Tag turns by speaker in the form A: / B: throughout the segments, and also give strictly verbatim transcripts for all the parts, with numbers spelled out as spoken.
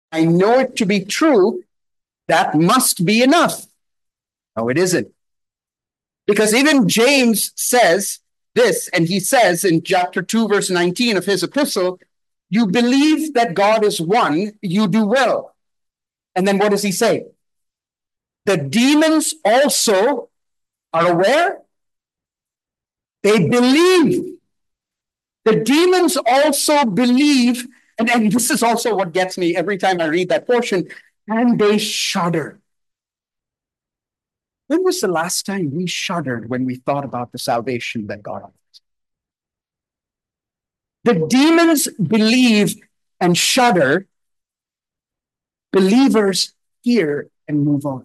A: I know it to be true, that must be enough. No, it isn't. Because even James says this, and he says in chapter two, verse nineteen of his epistle, you believe that God is one, you do well. And then what does he say? The demons also are aware. They believe. The demons also believe, and, and this is also what gets me every time I read that portion, and they shudder. When was the last time we shuddered when we thought about the salvation that God offers? The demons believe and shudder. Believers hear and move on.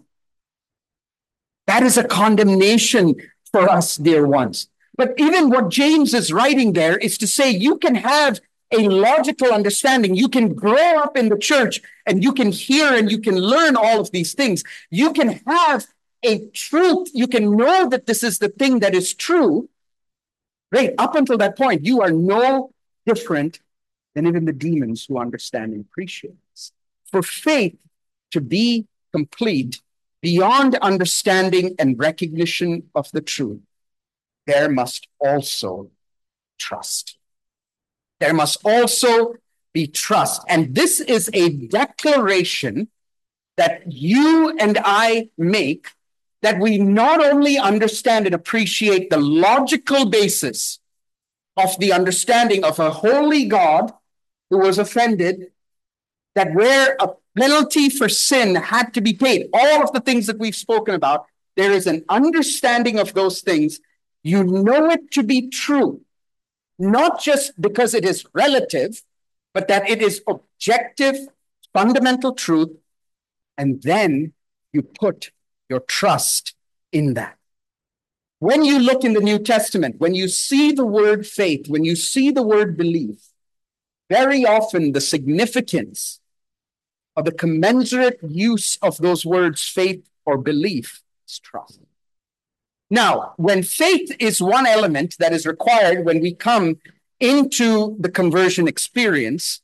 A: That is a condemnation for us, dear ones. But even what James is writing there is to say you can have a logical understanding. You can grow up in the church and you can hear and you can learn all of these things. You can have a truth. You can know that this is the thing that is true. Right? Up until that point, you are no different than even the demons who understand and appreciate this. For faith to be complete beyond understanding and recognition of the truth, there must also trust. There must also be trust. And this is a declaration that you and I make, that we not only understand and appreciate the logical basis of the understanding of a holy God who was offended, that where a penalty for sin had to be paid, all of the things that we've spoken about, there is an understanding of those things. You know it to be true, not just because it is relative, but that it is objective, fundamental truth, and then you put your trust in that. When you look in the New Testament, when you see the word faith, when you see the word belief, very often the significance of the commensurate use of those words, faith or belief, is trust. Now, when faith is one element that is required when we come into the conversion experience,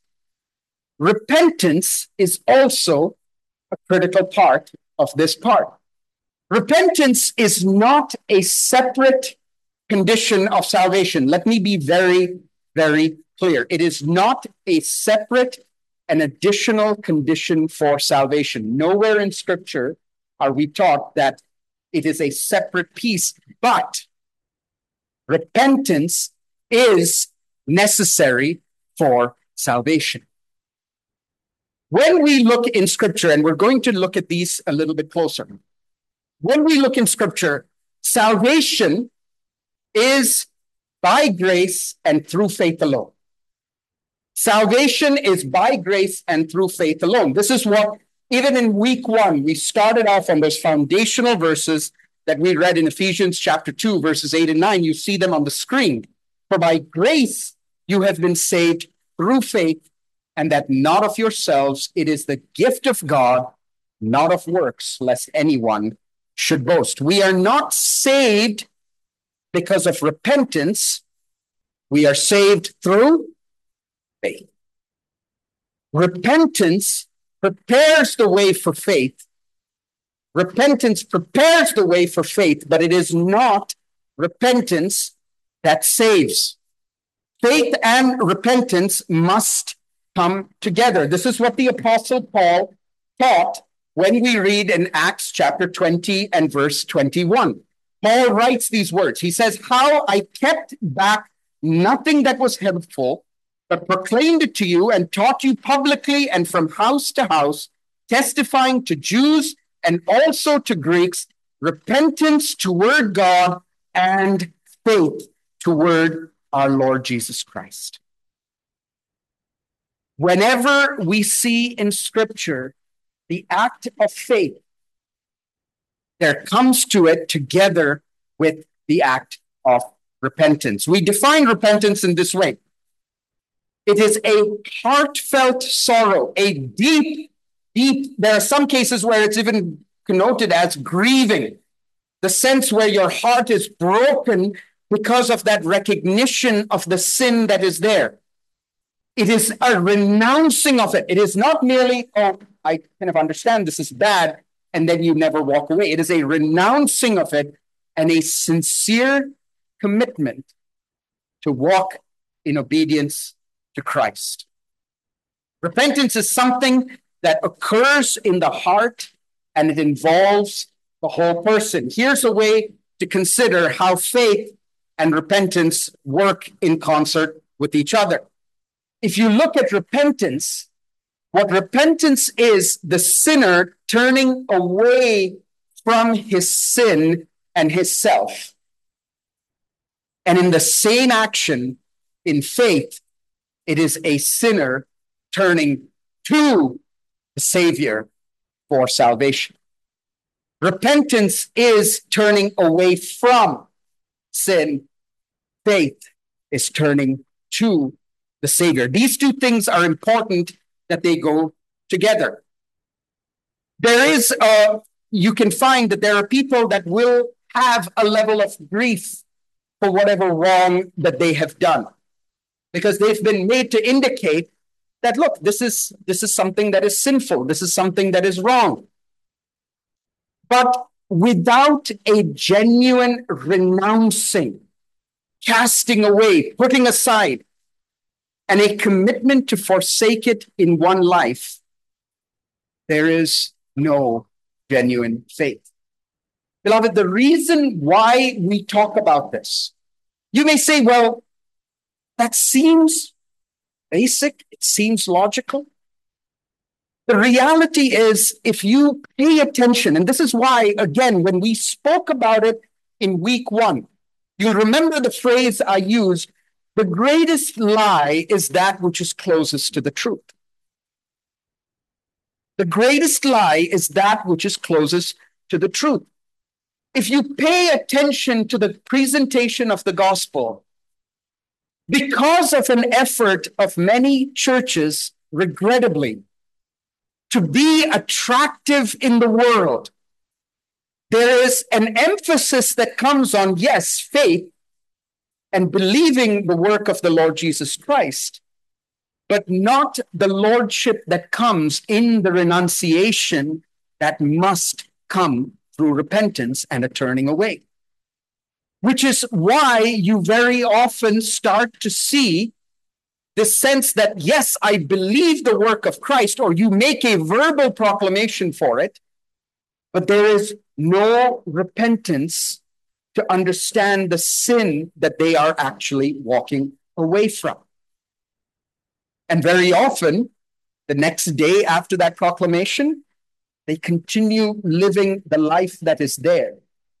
A: repentance is also a critical part of this part. Repentance is not a separate condition of salvation. Let me be very, very clear. It is not a separate and additional condition for salvation. Nowhere in Scripture are we taught that it is a separate piece, but repentance is necessary for salvation. When we look in Scripture, and we're going to look at these a little bit closer, when we look in Scripture, salvation is by grace and through faith alone. Salvation is by grace and through faith alone. This is what, even in week one, we started off on those foundational verses that we read in Ephesians chapter two, verses eight and nine. You see them on the screen. For by grace you have been saved through faith, and that not of yourselves, it is the gift of God, not of works, lest anyone should boast. We are not saved because of repentance. We are saved through faith. Repentance prepares the way for faith. Repentance prepares the way for faith, but it is not repentance that saves. Faith and repentance must come together. This is what the Apostle Paul taught when we read in Acts chapter twenty and verse twenty-one. Paul writes these words. He says, how I kept back nothing that was helpful, but proclaimed it to you and taught you publicly and from house to house, testifying to Jews and also to Greeks, repentance toward God and faith toward our Lord Jesus Christ. Whenever we see in Scripture the act of faith, there comes to it together with the act of repentance. We define repentance in this way. It is a heartfelt sorrow, a deep, deep, there are some cases where it's even connoted as grieving, the sense where your heart is broken because of that recognition of the sin that is there. It is a renouncing of it. It is not merely, oh, I kind of understand this is bad, and then you never walk away. It is a renouncing of it and a sincere commitment to walk in obedience to Christ. Repentance is something that occurs in the heart, and it involves the whole person. Here's a way to consider how faith and repentance work in concert with each other. If you look at repentance, what repentance is, the sinner turning away from his sin and his self. And in the same action, in faith, it is a sinner turning to the Savior for salvation. Repentance is turning away from sin. Faith is turning to the Savior. These two things are important that they go together. There is, uh, you can find that there are people that will have a level of grief for whatever wrong that they have done, because they've been made to indicate that, look, this is, this is something that is sinful. This is something that is wrong. But without a genuine renouncing, casting away, putting aside, and a commitment to forsake it in one life, there is no genuine faith. Beloved, the reason why we talk about this, you may say, well, that seems basic, it seems logical. The reality is, if you pay attention, and this is why, again, when we spoke about it in week one, you'll remember the phrase I used, the greatest lie is that which is closest to the truth. The greatest lie is that which is closest to the truth. If you pay attention to the presentation of the gospel, because of an effort of many churches, regrettably, to be attractive in the world, there is an emphasis that comes on, yes, faith and believing the work of the Lord Jesus Christ, but not the lordship that comes in the renunciation that must come through repentance and a turning away. Which is why you very often start to see this sense that, yes, I believe the work of Christ, or you make a verbal proclamation for it, but there is no repentance to understand the sin that they are actually walking away from. And very often, the next day after that proclamation, they continue living the life that is there.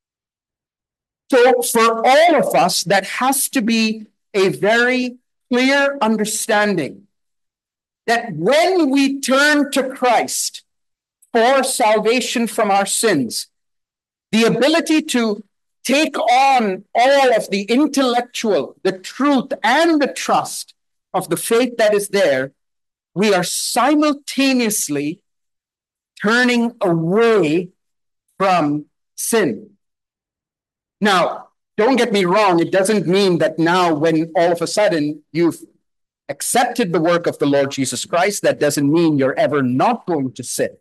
A: So for all of us, that has to be a very clear understanding that when we turn to Christ for salvation from our sins, the ability to take on all of the intellectual, the truth, and the trust of the faith that is there, we are simultaneously turning away from sin. Now, don't get me wrong, it doesn't mean that now when all of a sudden you've accepted the work of the Lord Jesus Christ, that doesn't mean you're ever not going to sin.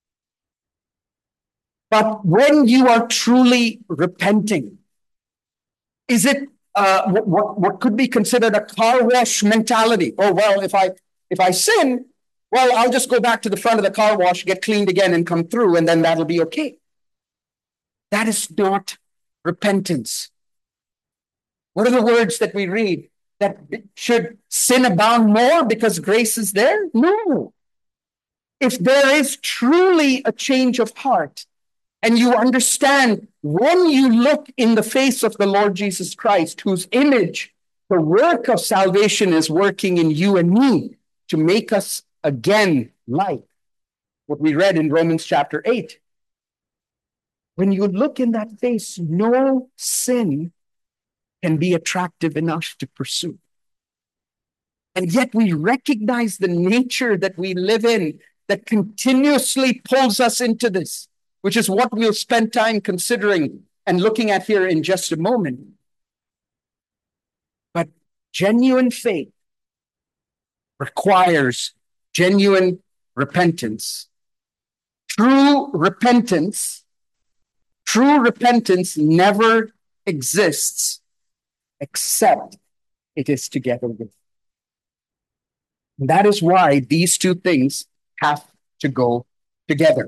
A: But when you are truly repenting, is it uh, what, what could be considered a car wash mentality? Oh, well, if I if I sin, well, I'll just go back to the front of the car wash, get cleaned again, and come through, and then that'll be okay. That is not repentance. What are the words that we read? That should sin abound more because grace is there? No. If there is truly a change of heart, and you understand when you look in the face of the Lord Jesus Christ, whose image the work of salvation is working in you and me to make us again like what we read in Romans chapter eight. When you look in that face, no sin can be attractive enough to pursue. And yet we recognize the nature that we live in that continuously pulls us into this, which is what we'll spend time considering and looking at here in just a moment. But genuine faith, requires genuine repentance. True repentance, true repentance never exists except it is together with. And that is why these two things have to go together.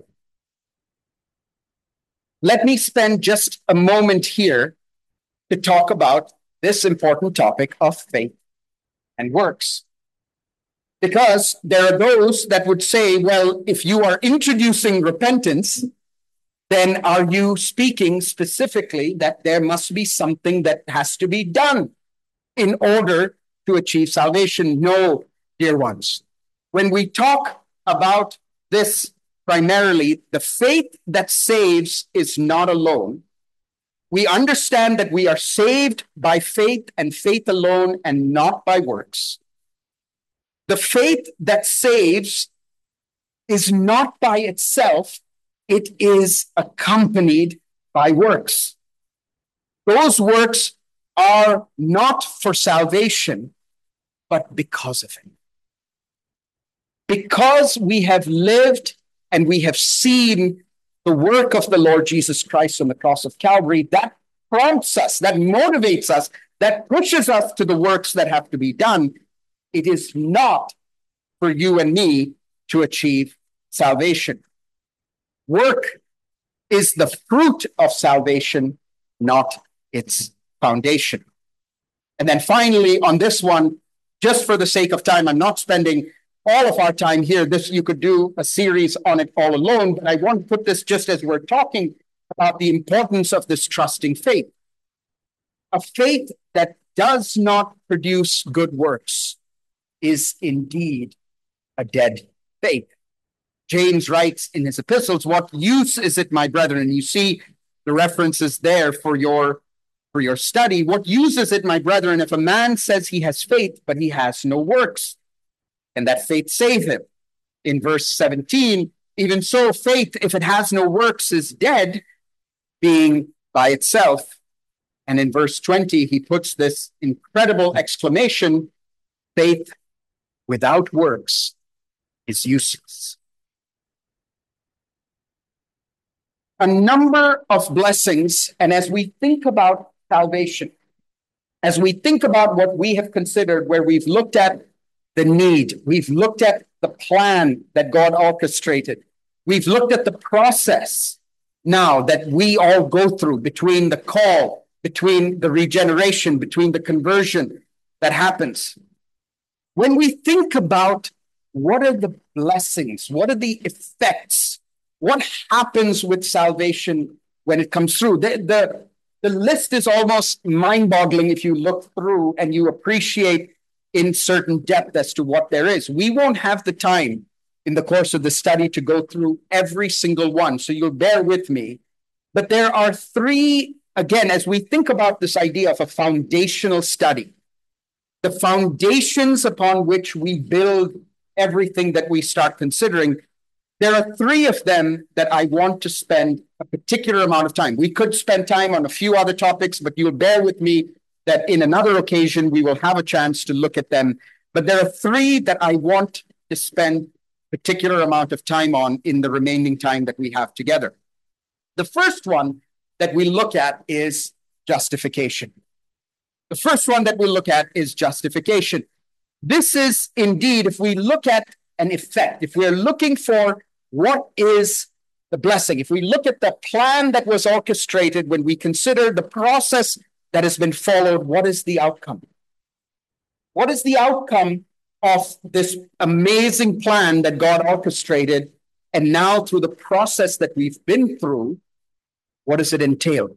A: Let me spend just a moment here to talk about this important topic of faith and works. Because there are those that would say, well, if you are introducing repentance, then are you speaking specifically that there must be something that has to be done in order to achieve salvation? No, dear ones. When we talk about this primarily, the faith that saves is not alone. We understand that we are saved by faith and faith alone and not by works. The faith that saves is not by itself, it is accompanied by works. Those works are not for salvation, but because of it. Because we have lived and we have seen the work of the Lord Jesus Christ on the cross of Calvary, that prompts us, that motivates us, that pushes us to the works that have to be done. It is not for you and me to achieve salvation. Work is the fruit of salvation, not its foundation. And then finally, on this one, just for the sake of time, I'm not spending all of our time here. This, you could do a series on it all alone, but I want to put this just as we're talking about the importance of this trusting faith. A faith that does not produce good works is indeed a dead faith. James writes in his epistles, what use is it, my brethren? You see the references there for your, for your study. What use is it, my brethren, if a man says he has faith, but he has no works? And that faith save him. In verse seventeen, even so, faith, if it has no works, is dead, being by itself. And in verse twenty, he puts this incredible exclamation, faith without works is useless. A number of blessings, and as we think about salvation, as we think about what we have considered, where we've looked at the need, we've looked at the plan that God orchestrated, we've looked at the process now that we all go through between the call, between the regeneration, between the conversion that happens. When we think about what are the blessings, what are the effects, what happens with salvation when it comes through, the, the, the list is almost mind-boggling if you look through and you appreciate in certain depth as to what there is. We won't have the time in the course of the study to go through every single one, so you'll bear with me. But there are three, again, as we think about this idea of a foundational study, the foundations upon which we build everything that we start considering, there are three of them that I want to spend a particular amount of time. We could spend time on a few other topics, but you'll bear with me that in another occasion, we will have a chance to look at them. But there are three that I want to spend a particular amount of time on in the remaining time that we have together. The first one that we look at is justification. The first one that we look at is justification. This is indeed, if we look at an effect, if we're looking for what is the blessing, if we look at the plan that was orchestrated, when we consider the process that has been followed, what is the outcome? What is the outcome of this amazing plan that God orchestrated? And now through the process that we've been through, what does it entail?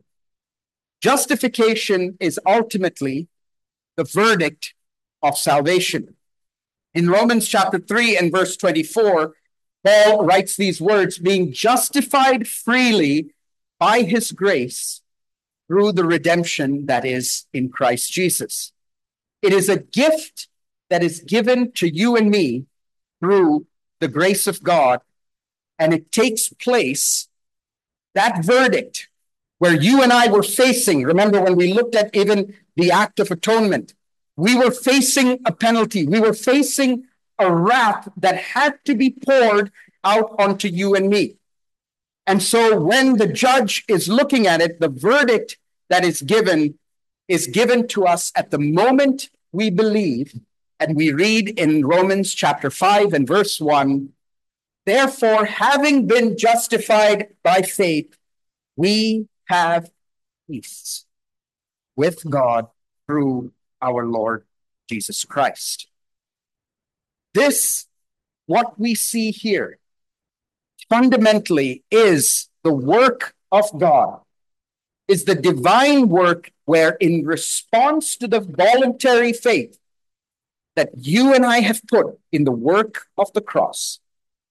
A: Justification is ultimately the verdict of salvation. In Romans chapter three and verse twenty-four, Paul writes these words, being justified freely by his grace through the redemption that is in Christ Jesus. It is a gift that is given to you and me through the grace of God, and it takes place, that verdict, where you and I were facing, remember when we looked at even the act of atonement, we were facing a penalty. We were facing a wrath that had to be poured out onto you and me. And so when the judge is looking at it, the verdict that is given is given to us at the moment we believe. And we read in Romans chapter five and verse one, therefore, having been justified by faith, we have peace with God through our Lord Jesus Christ. This, what we see here, fundamentally is the work of God, is the divine work where in response to the voluntary faith that you and I have put in the work of the cross,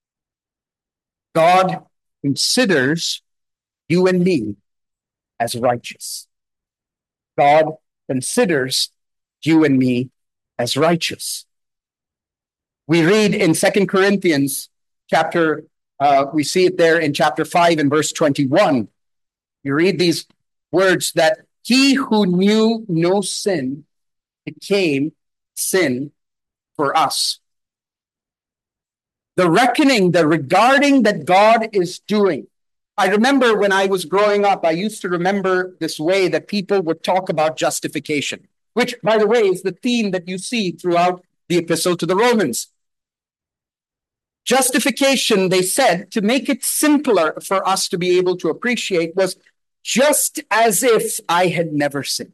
A: God considers you and me as righteous. God considers you and me as righteous. We read in Second Corinthians chapter, uh, we see it there in chapter five and verse twenty-one. You read these words that he who knew no sin became sin for us. The reckoning, the regarding that God is doing. I remember when I was growing up, I used to remember this way that people would talk about justification, which, by the way, is the theme that you see throughout the epistle to the Romans. Justification, they said, to make it simpler for us to be able to appreciate, was just as if I had never sinned.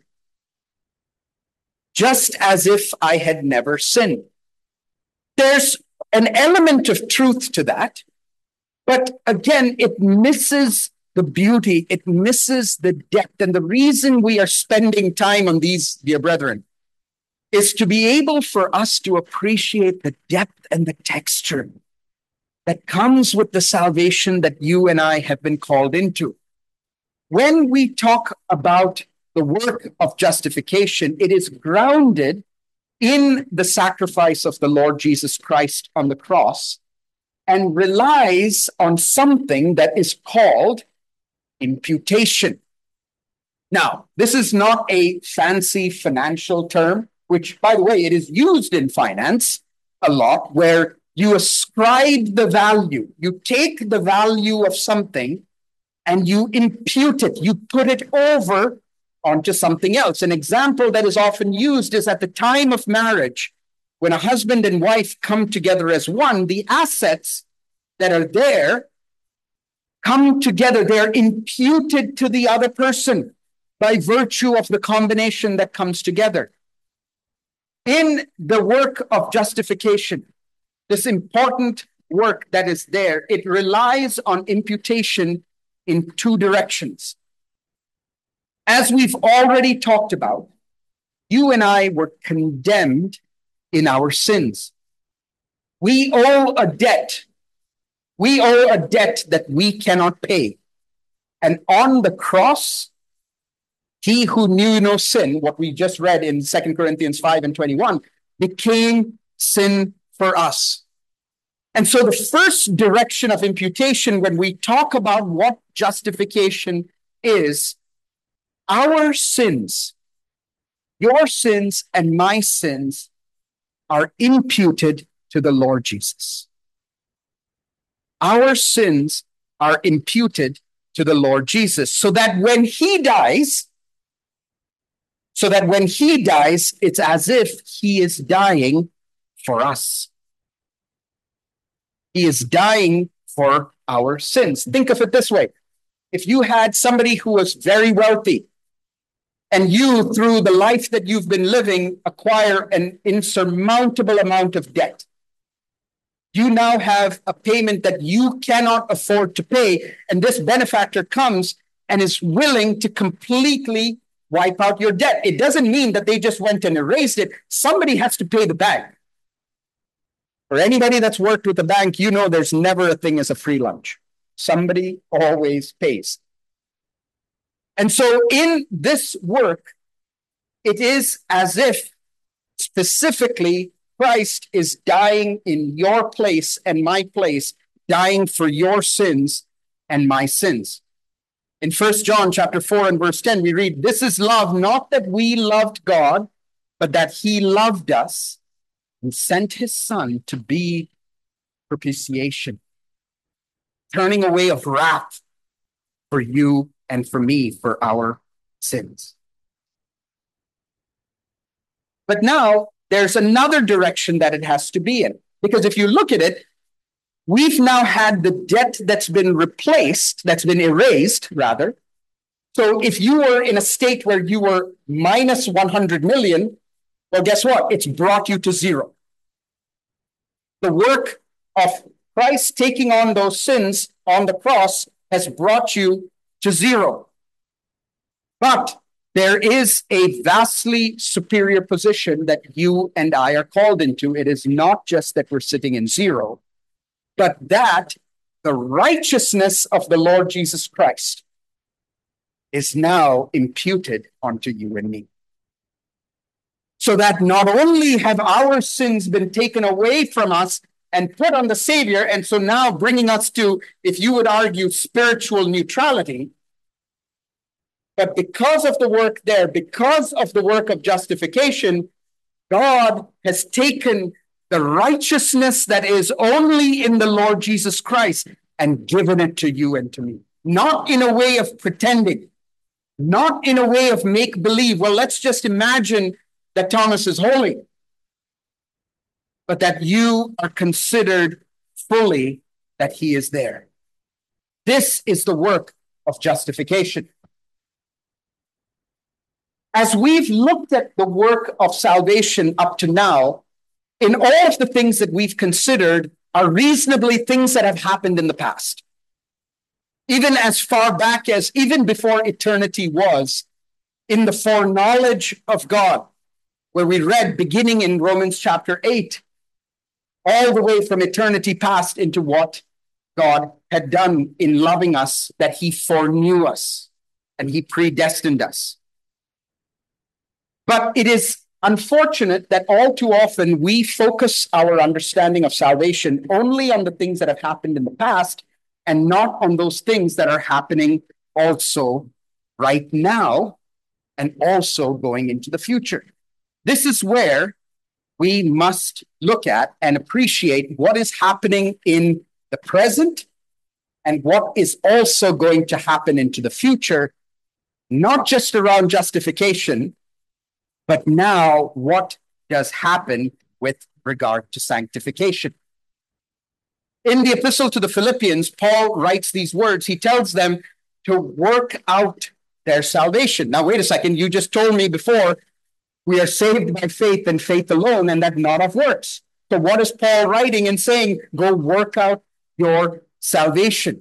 A: Just as if I had never sinned. There's an element of truth to that, but again, it misses the beauty, it misses the depth. And the reason we are spending time on these, dear brethren, is to be able for us to appreciate the depth and the texture that comes with the salvation that you and I have been called into. When we talk about the work of justification, it is grounded in the sacrifice of the Lord Jesus Christ on the cross and relies on something that is called imputation. Now, this is not a fancy financial term, which, by the way, it is used in finance a lot, where you ascribe the value. You take the value of something and you impute it. You put it over onto something else. An example that is often used is at the time of marriage, when a husband and wife come together as one, the assets that are there come together. They're imputed to the other person by virtue of the combination that comes together. In the work of justification, this important work that is there, it relies on imputation in two directions. As we've already talked about, you and I were condemned in our sins. We owe a debt. We owe a debt that we cannot pay. And on the cross, he who knew no sin, what we just read in Second Corinthians five and twenty-one, became sin for us. And so the first direction of imputation, when we talk about what justification is, our sins, your sins and my sins, are imputed to the Lord Jesus. Our sins are imputed to the Lord Jesus, so that when he dies, so that when he dies, it's as if he is dying for us. He is dying for our sins. Think of it this way. If you had somebody who was very wealthy, and you, through the life that you've been living, acquire an insurmountable amount of debt, you now have a payment that you cannot afford to pay, and this benefactor comes and is willing to completely wipe out your debt. It doesn't mean that they just went and erased it. Somebody has to pay the bank. For anybody that's worked with the bank, you know there's never a thing as a free lunch. Somebody always pays. And so in this work, it is as if specifically Christ is dying in your place and my place, dying for your sins and my sins. In First John chapter four and verse ten, we read, "This is love, not that we loved God, but that he loved us and sent his son to be propitiation, turning away of wrath for you and for me for our sins. But now there's another direction that it has to be in. Because if you look at it, we've now had the debt that's been replaced, that's been erased, rather. So if you were in a state where you were minus one hundred million, well, guess what? It's brought you to zero. The work of Christ taking on those sins on the cross has brought you to zero. But there is a vastly superior position that you and I are called into. It is not just that we're sitting in zero, but that the righteousness of the Lord Jesus Christ is now imputed onto you and me. So that not only have our sins been taken away from us and put on the Savior, and so now bringing us to, if you would argue, spiritual neutrality, but because of the work there, because of the work of justification, God has taken the righteousness that is only in the Lord Jesus Christ and given it to you and to me. Not in a way of pretending, not in a way of make-believe. Well, let's just imagine that Thomas is holy, but that you are considered fully that he is there. This is the work of justification. As we've looked at the work of salvation up to now, in all of the things that we've considered are reasonably things that have happened in the past. Even as far back as, even before eternity was, in the foreknowledge of God, where we read beginning in Romans chapter eight, all the way from eternity past into what God had done in loving us, that he foreknew us and he predestined us. But it is unfortunate that all too often we focus our understanding of salvation only on the things that have happened in the past and not on those things that are happening also right now and also going into the future. This is where we must look at and appreciate what is happening in the present and what is also going to happen into the future, not just around justification, but now what does happen with regard to sanctification. In the epistle to the Philippians, Paul writes these words. He tells them to work out their salvation. Now, wait a second. You just told me before we are saved by faith and faith alone, and that not of works. So what is Paul writing and saying? Go work out your salvation.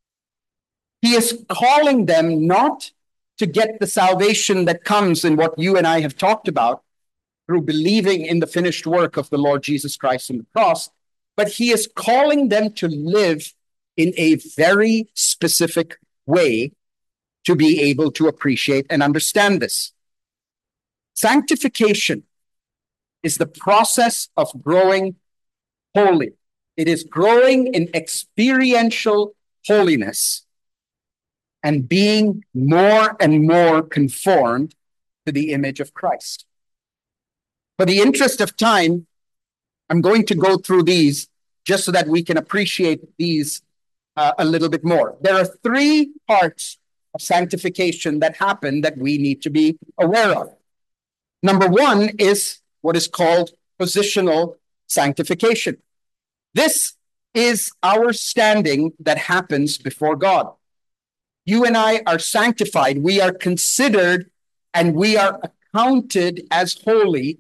A: He is calling them not to get the salvation that comes in what you and I have talked about through believing in the finished work of the Lord Jesus Christ on the cross, but he is calling them to live in a very specific way to be able to appreciate and understand this. Sanctification is the process of growing holy. It is growing in experiential holiness and being more and more conformed to the image of Christ. For the interest of time, I'm going to go through these just so that we can appreciate these uh, a little bit more. There are three parts of sanctification that happen that we need to be aware of. Number one is what is called positional sanctification. This is our standing that happens before God. You and I are sanctified. We are considered and we are accounted as holy.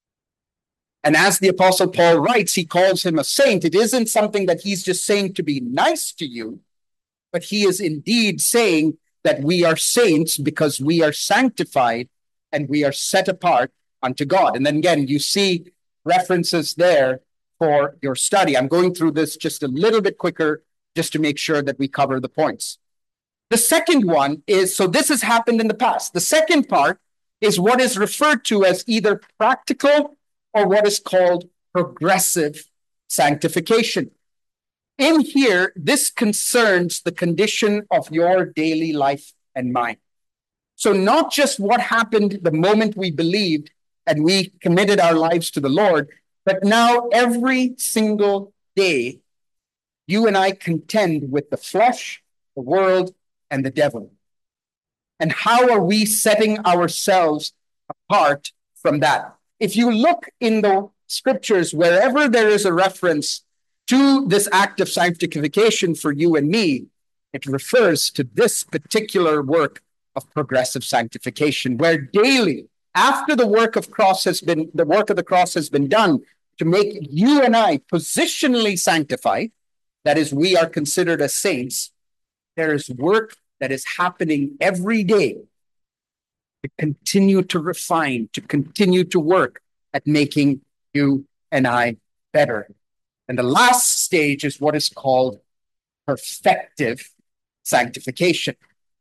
A: And as the Apostle Paul writes, he calls him a saint. It isn't something that he's just saying to be nice to you, but he is indeed saying that we are saints because we are sanctified and we are set apart unto God. And then again, you see references there for your study. I'm going through this just a little bit quicker just to make sure that we cover the points. The second one is, so this has happened in the past. The second part is what is referred to as either practical or what is called progressive sanctification. In here, this concerns the condition of your daily life and mine. So not just what happened the moment we believed and we committed our lives to the Lord, But now every single day, you and I contend with the flesh, the world, and the devil. And how are we setting ourselves apart from that? If you look in the scriptures, wherever there is a reference to this act of sanctification for you and me, it refers to this particular work of progressive sanctification, where daily, after the work of cross has been, the work of the cross has been done to make you and I positionally sanctified, that is, we are considered as saints, there is work that is happening every day to continue to refine, to continue to work at making you and I better. And the last stage is what is called perfective sanctification.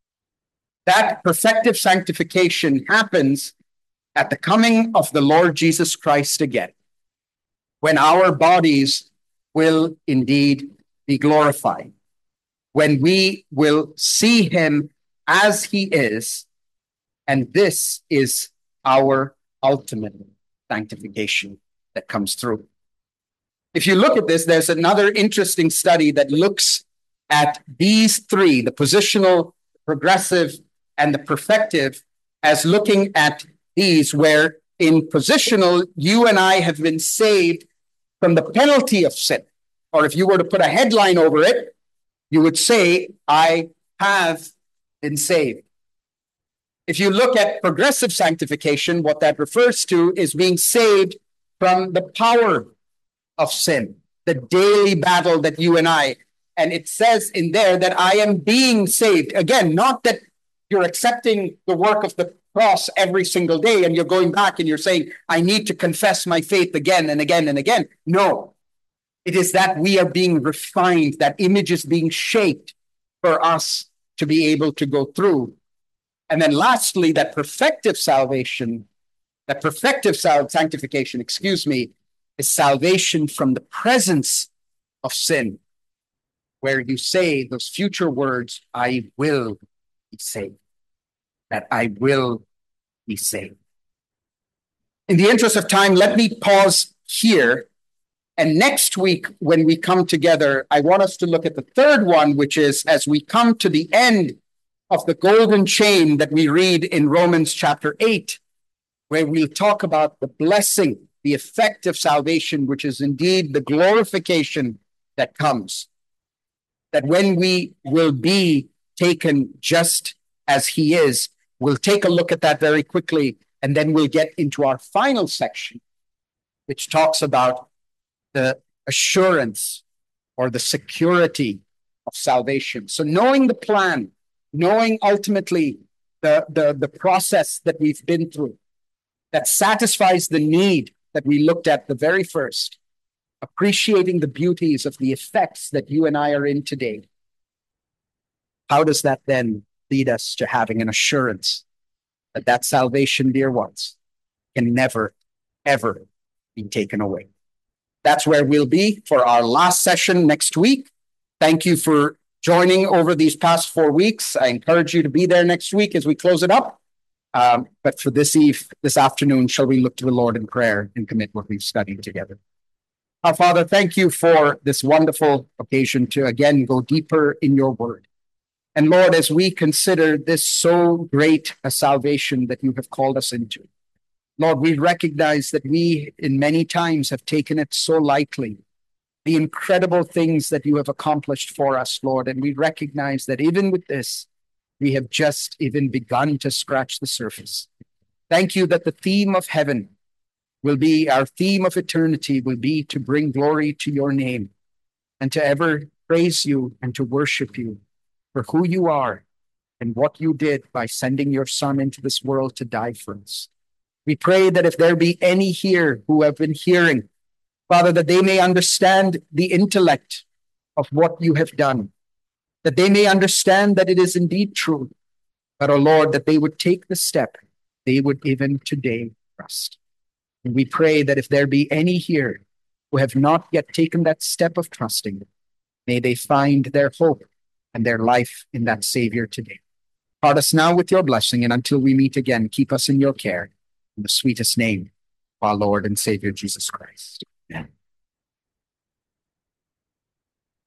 A: That perfective sanctification happens at the coming of the Lord Jesus Christ again, when our bodies will indeed be glorified, when we will see him as he is, and this is our ultimate sanctification that comes through. If you look at this, there's another interesting study that looks at these three, the positional, progressive, and the perfective, as looking at these, where in positional, you and I have been saved from the penalty of sin. Or if you were to put a headline over it, you would say, I have been saved. If you look at progressive sanctification, what that refers to is being saved from the power of sin, the daily battle that you and I, and it says in there that I am being saved. Again, not that you're accepting the work of the cross every single day and you're going back and you're saying, I need to confess my faith again and again and again. No, it is that we are being refined, that image is being shaped for us to be able to go through. And then lastly, that perfective salvation, that perfective sanctification, excuse me, is salvation from the presence of sin, where you say those future words, I will be saved, that I will be saved. In the interest of time, let me pause here. And next week, when we come together, I want us to look at the third one, which is as we come to the end of the golden chain that we read in Romans chapter eight, where we'll talk about the blessing, the effect of salvation, which is indeed the glorification that comes. That when we will be taken just as he is, we'll take a look at that very quickly, and then we'll get into our final section, which talks about the assurance or the security of salvation. So knowing the plan, knowing ultimately the, the, the process that we've been through, that satisfies the need that we looked at the very first, appreciating the beauties of the effects that you and I are in today. How does that then lead us to having an assurance that that salvation, dear ones, can never, ever be taken away? That's where we'll be for our last session next week. Thank you for joining over these past four weeks. I encourage you to be there next week as we close it up. Um, but for this eve, this afternoon, shall we look to the Lord in prayer and commit what we've studied together? Our Father, thank you for this wonderful occasion to again go deeper in your word. And Lord, as we consider this so great a salvation that you have called us into, Lord, we recognize that we in many times have taken it so lightly, the incredible things that you have accomplished for us, Lord. And we recognize that even with this, we have just even begun to scratch the surface. Thank you that the theme of heaven will be, our theme of eternity will be to bring glory to your name and to ever praise you and to worship you for who you are and what you did by sending your Son into this world to die for us. We pray that if there be any here who have been hearing, Father, that they may understand the intellect of what you have done, that they may understand that it is indeed true, but, oh Lord, that they would take the step they would even today trust. And we pray that if there be any here who have not yet taken that step of trusting, may they find their hope and their life in that Savior today. Part us now with your blessing, and until we meet again, keep us in your care. In the sweetest name of our Lord and Savior, Jesus Christ. Amen.